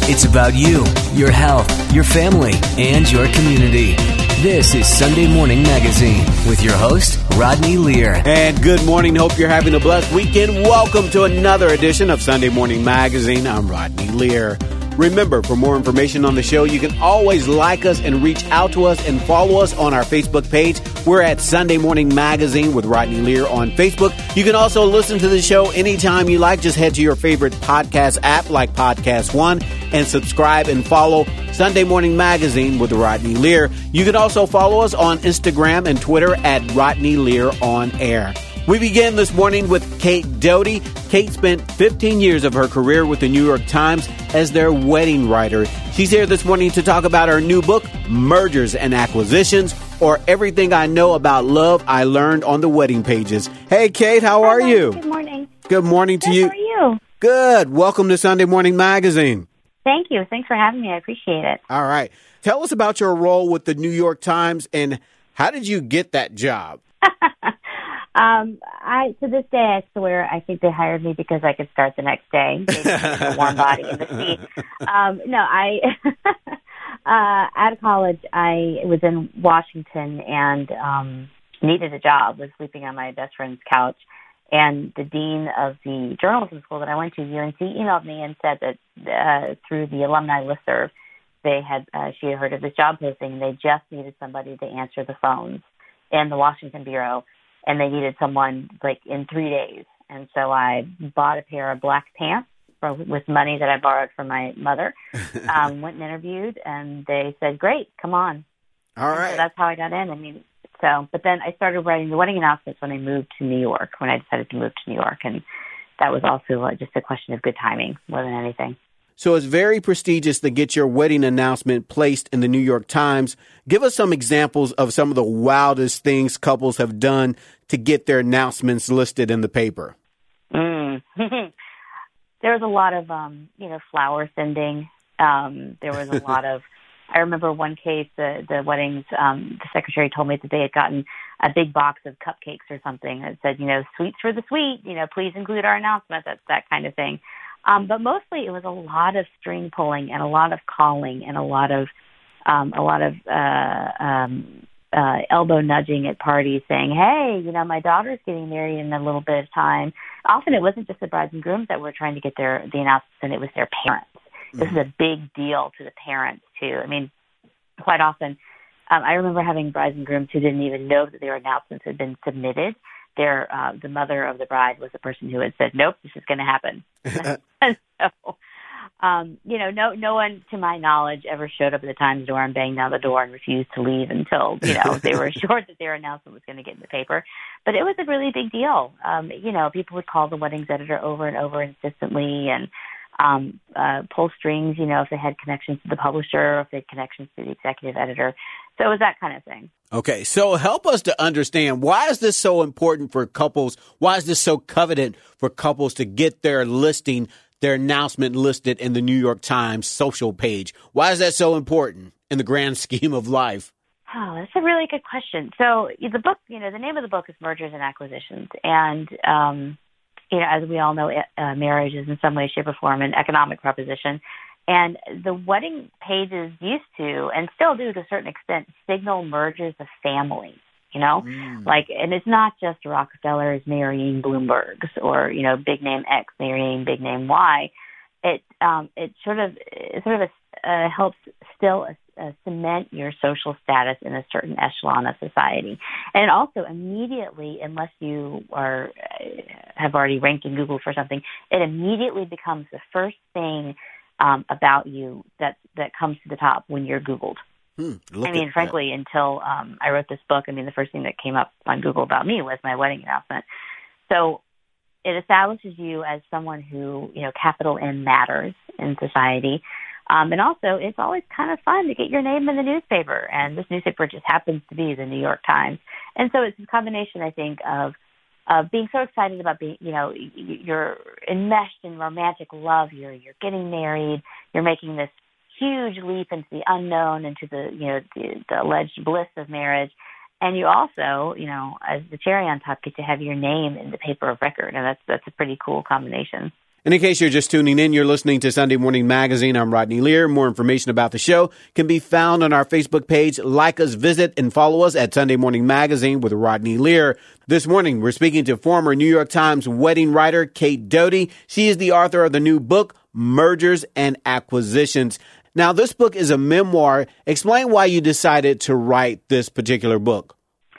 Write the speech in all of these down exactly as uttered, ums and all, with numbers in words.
It's about you, your health, your family, and your community. This is Sunday Morning Magazine with your host, Rodney Lear. And good morning. Hope you're having a blessed weekend. Welcome to another edition of Sunday Morning Magazine. I'm Rodney Lear. Remember, for more information on the show, you can always like us and reach out to us and follow us on our Facebook page. We're at Sunday Morning Magazine with Rodney Lear on Facebook. You can also listen to the show anytime you like. Just head to your favorite podcast app like Podcast One and subscribe and follow Sunday Morning Magazine with Rodney Lear. You can also follow us on Instagram and Twitter at Rodney Lear on Air. We begin this morning with Kate Doty. Kate spent fifteen years of her career with the New York Times as their wedding writer. She's here this morning to talk about her new book, Mergers and Acquisitions, or Everything I Know About Love I Learned on the Wedding Pages. Hey, Kate, how are Hi, you? Good morning. Good morning to Good, you. How are you? Good. Welcome to Sunday Morning Magazine. Thank you. Thanks for having me. I appreciate it. All right. Tell us about your role with the New York Times and how did you get that job? um, I to this day, I swear, I think they hired me because I could start the next day. They needed a warm body in the seat. Um, no, I uh, out of college, I was in Washington and um, needed a job. Was sleeping on my best friend's couch. And the dean of the journalism school that I went to, U N C, emailed me and said that uh, through the alumni listserv, they had uh, she had heard of this job posting. And they just needed somebody to answer the phones in the Washington bureau, and they needed someone like in three days. And so I bought a pair of black pants for, with money that I borrowed from my mother. um, went and interviewed, and they said, "Great, come on." All right. So that's how I got in. I mean. So, but then I started writing the wedding announcements when I moved to New York, when I decided to move to New York. And that was also uh, just a question of good timing more than anything. So it's very prestigious to get your wedding announcement placed in the New York Times. Give us some examples of some of the wildest things couples have done to get their announcements listed in the paper. Mm. There was a lot of, um, you know, flower sending. Um, there was a lot of, I remember one case, the, the weddings, um, the secretary told me that they had gotten a big box of cupcakes or something that said, you know, sweets for the sweet, you know, please include our announcement, that's that kind of thing. Um, but mostly it was a lot of string pulling and a lot of calling and a lot of, um, a lot of, uh, um, uh, elbow nudging at parties saying, hey, you know, my daughter's getting married in a little bit of time. Often it wasn't just the brides and grooms that were trying to get their, the announcement, it was their parents. This is a big deal to the parents, too. I mean, quite often, um, I remember having brides and grooms who didn't even know that their announcements had been submitted. Their, uh, the mother of the bride was the person who had said, nope, this is going to happen. And so, um, you know, no no one, to my knowledge, ever showed up at the Times door and banged down the door and refused to leave until, you know, they were assured that their announcement was going to get in the paper. But it was a really big deal. Um, you know, people would call the weddings editor over and over insistently and Um, uh, pull strings, you know, if they had connections to the publisher, if they had connections to the executive editor. So it was that kind of thing. Okay, so help us to understand, why is this so important for couples? Why is this so coveted for couples to get their listing, their announcement listed in the New York Times social page? Why is that so important in the grand scheme of life? Oh, that's a really good question. So the book, you know, the name of the book is Mergers and Acquisitions. And, um, you know, as we all know, uh, marriage is in some way, shape, or form an economic proposition. And the wedding pages used to, and still do to a certain extent, signal mergers of families, you know? Mm. Like, and it's not just Rockefellers marrying Bloombergs or, you know, big name X marrying big name Y. It um, it sort of it sort of uh, helps still uh, cement your social status in a certain echelon of society, and also immediately, unless you are have already ranked in Google for something, it immediately becomes the first thing um, about you that that comes to the top when you're Googled. Hmm, I mean, frankly, that. until um, I wrote this book, I mean, the first thing that came up on Google about me was my wedding announcement. So it establishes you as someone who, you know, capital M matters in society. Um, and also, it's always kind of fun to get your name in the newspaper. And this newspaper just happens to be the New York Times. And so it's a combination, I think, of of being so excited about being, you know, you're enmeshed in romantic love. You're you're getting married. You're making this huge leap into the unknown, into the, you know, the, the alleged bliss of marriage. And you also, you know, as the cherry on top, get to have your name in the paper of record. And that's that's a pretty cool combination. And in case you're just tuning in, you're listening to Sunday Morning Magazine. I'm Rodney Lear. More information about the show can be found on our Facebook page. Like us, visit, and follow us at Sunday Morning Magazine with Rodney Lear. This morning, we're speaking to former New York Times wedding writer Kate Doty. She is the author of the new book, Mergers and Acquisitions. Now, this book is a memoir. Explain why you decided to write this particular book.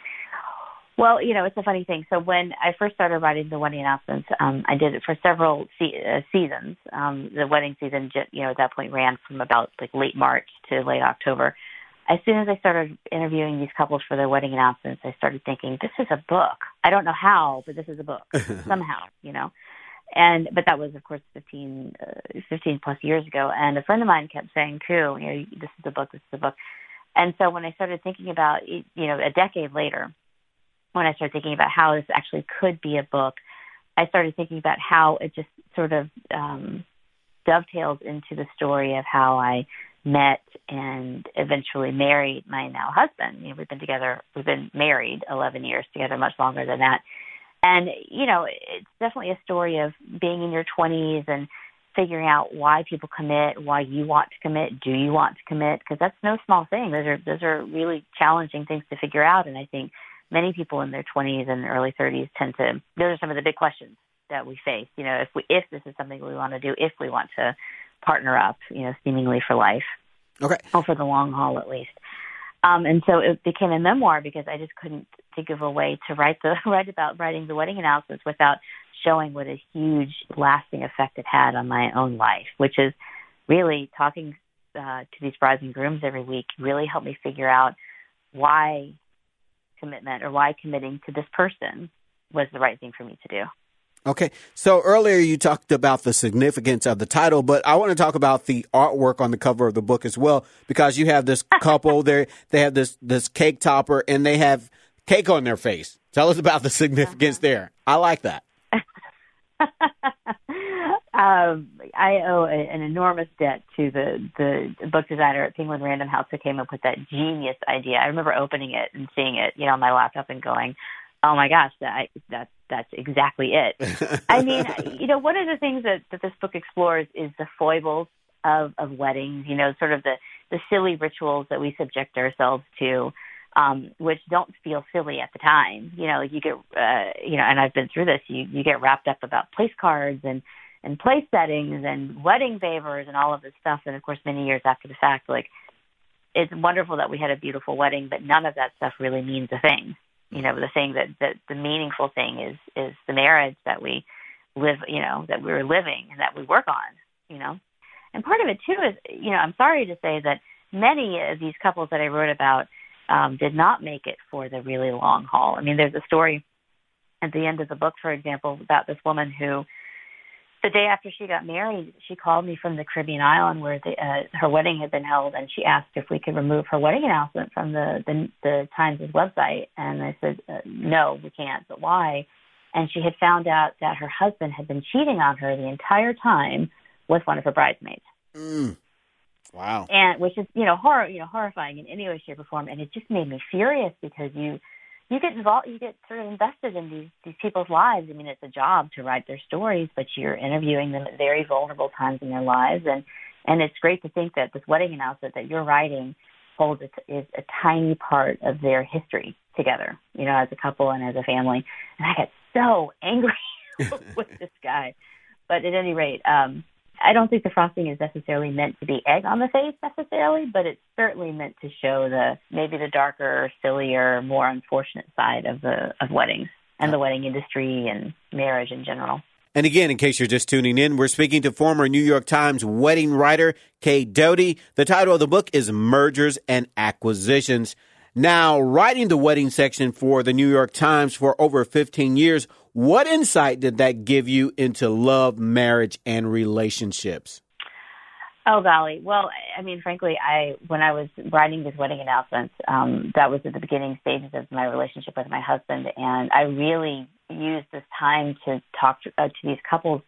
Well, you know, it's a funny thing. So when I first started writing the wedding announcements, um, I did it for several se- uh, seasons. Um, the wedding season, you know, at that point ran from about like late March to late October. As soon as I started interviewing these couples for their wedding announcements, I started thinking, this is a book. I don't know how, but this is a book somehow, you know. And but that was, of course, fifteen, uh, fifteen plus years ago. And a friend of mine kept saying, too, you know, this is a book, this is a book. And so when I started thinking about, you know, a decade later, when I started thinking about how this actually could be a book, I started thinking about how it just sort of um, dovetails into the story of how I met and eventually married my now husband. You know, we've been together, we've been married eleven years together, much longer than that. And, you know, it's definitely a story of being in your twenties and figuring out why people commit, why you want to commit, do you want to commit? Because that's no small thing. Those are those are really challenging things to figure out. And I think many people in their twenties and early thirties tend to, those are some of the big questions that we face. You know, if we, if this is something we want to do, if we want to partner up, you know, seemingly for life. Okay. Or for the long haul, at least. Um, and so it became a memoir because I just couldn't think of a way to write the write about writing the wedding announcements without showing what a huge, lasting effect it had on my own life, which is really talking uh, to these brides and grooms every week really helped me figure out why commitment or why committing to this person was the right thing for me to do. Okay. So earlier you talked about the significance of the title, but I want to talk about the artwork on the cover of the book as well, because you have this couple there, they have this, this cake topper and they have cake on their face. Tell us about the significance uh-huh. there. I like that. um, I owe a, an enormous debt to the, the book designer at Penguin Random House who came up with that genius idea. I remember opening it and seeing it, you know, on my laptop and going, oh my gosh, that, that that's exactly it. I mean, you know, one of the things that, that this book explores is the foibles of, of weddings, you know, sort of the, the silly rituals that we subject ourselves to, um, which don't feel silly at the time. You know, like you get, uh, you know, and I've been through this, you, you get wrapped up about place cards and, and place settings and wedding favors and all of this stuff. And of course, many years after the fact, like, it's wonderful that we had a beautiful wedding, but none of that stuff really means a thing. You know, the thing that, that the meaningful thing is, is the marriage that we live, you know, that we're living and that we work on, you know. And part of it, too, is, you know, I'm sorry to say that many of these couples that I wrote about um, did not make it for the really long haul. I mean, there's a story at the end of the book, for example, about this woman who, the day after she got married, she called me from the Caribbean island where the, uh, her wedding had been held, and she asked if we could remove her wedding announcement from the, the, the Times' website. And I said, uh, no, we can't, but why? And she had found out that her husband had been cheating on her the entire time with one of her bridesmaids. Mm. Wow. And which is, you know, horror, you know, horrifying in any way, shape, or form. And it just made me furious because you You get involved, you get sort of invested in these, these people's lives. I mean, it's a job to write their stories, but you're interviewing them at very vulnerable times in their lives. And, and it's great to think that this wedding announcement that you're writing holds a, is a tiny part of their history together, you know, as a couple and as a family. And I got so angry with this guy. But at any rate, um, I don't think the frosting is necessarily meant to be egg on the face necessarily, but it's certainly meant to show the maybe the darker, sillier, more unfortunate side of the of weddings and the wedding industry and marriage in general. And again, in case you're just tuning in, we're speaking to former New York Times wedding writer Kate Doty. The title of the book is Mergers and Acquisitions. Now, writing the wedding section for the New York Times for over fifteen years, what insight did that give you into love, marriage, and relationships? Oh, golly. Well, I mean, frankly, I when I was writing these wedding announcements, um, that was at the beginning stages of my relationship with my husband, and I really used this time to talk to, uh, to these couples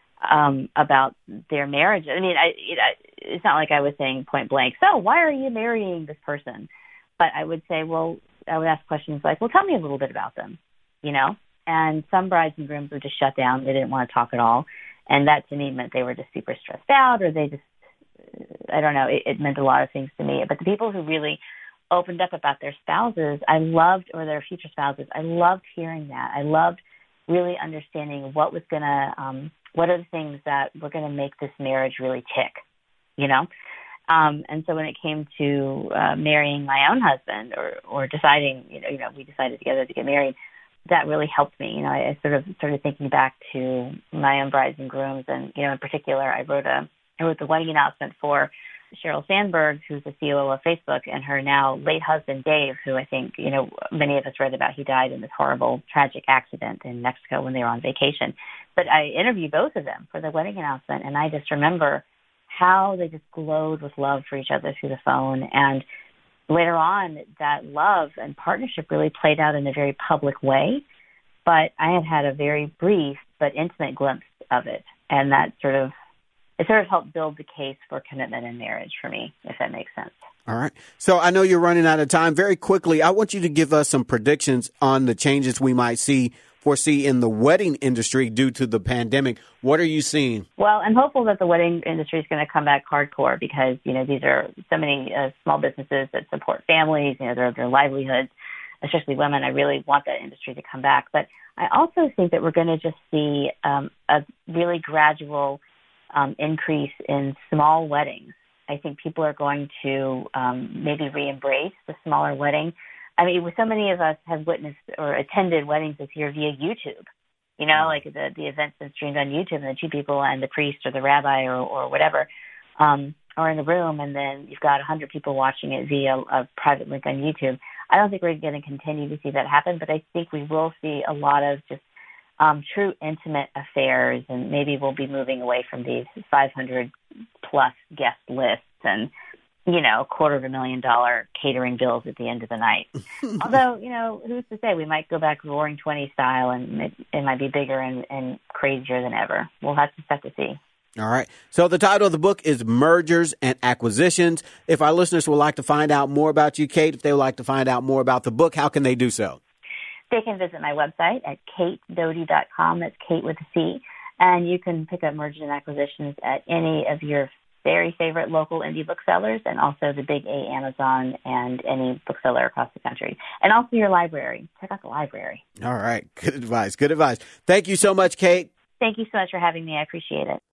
um, about their marriage. I mean, I, it, I, it's not like I was saying point blank, so why are you marrying this person? But I would say, well, I would ask questions like, well, tell me a little bit about them, you know? And some brides and grooms would just shut down. They didn't want to talk at all. And that to me meant they were just super stressed out, or they just, I don't know, it, it meant a lot of things to me. But the people who really opened up about their spouses, I loved, or their future spouses, I loved hearing that. I loved really understanding what was going to, um, what are the things that were going to make this marriage really tick, you know? Um, and so when it came to uh, marrying my own husband, or, or deciding, you know, you know, we decided together to get married, that really helped me. You know, I, I sort of started thinking back to my own brides and grooms, and you know, in particular, I wrote a, I wrote the wedding announcement for Sheryl Sandberg, who's the C O O of Facebook, and her now late husband Dave, who I think you know many of us read about. He died in this horrible, tragic accident in Mexico when they were on vacation. But I interviewed both of them for the wedding announcement, and I just remember how they just glowed with love for each other through the phone. And later on, that love and partnership really played out in a very public way. But I had had a very brief but intimate glimpse of it. And that sort of, it sort of helped build the case for commitment in marriage for me, if that makes sense. All right. So I know you're running out of time. Very quickly, I want you to give us some predictions on the changes we might see foresee in the wedding industry due to the pandemic. What are you seeing? Well, I'm hopeful that the wedding industry is going to come back hardcore because, you know, these are so many uh, small businesses that support families, you know, their, their livelihoods, especially women. I really want that industry to come back. But I also think that we're going to just see um, a really gradual um, increase in small weddings. I think people are going to um, maybe re-embrace the smaller wedding. I mean, so many of us have witnessed or attended weddings this year via YouTube. You know, like the the event's been streamed on YouTube, and the two people and the priest or the rabbi or, or whatever um, are in the room, and then you've got one hundred people watching it via a private link on YouTube. I don't think we're going to continue to see that happen, but I think we will see a lot of just um, true intimate affairs, and maybe we'll be moving away from these five hundred plus guest lists and, you know, a quarter of a million dollar catering bills at the end of the night. Although, you know, who's to say? We might go back roaring twenties style, and it, it might be bigger and, and crazier than ever. We'll have to have to see. All right. So the title of the book is Mergers and Acquisitions. If our listeners would like to find out more about you, Kate, if they would like to find out more about the book, how can they do so? They can visit my website at kate doty dot com. That's Kate with a C. And you can pick up Mergers and Acquisitions at any of your very favorite local indie booksellers, and also the big A Amazon and any bookseller across the country. And also your library. Check out the library. All right. Good advice. Good advice. Thank you so much, Kate. Thank you so much for having me. I appreciate it.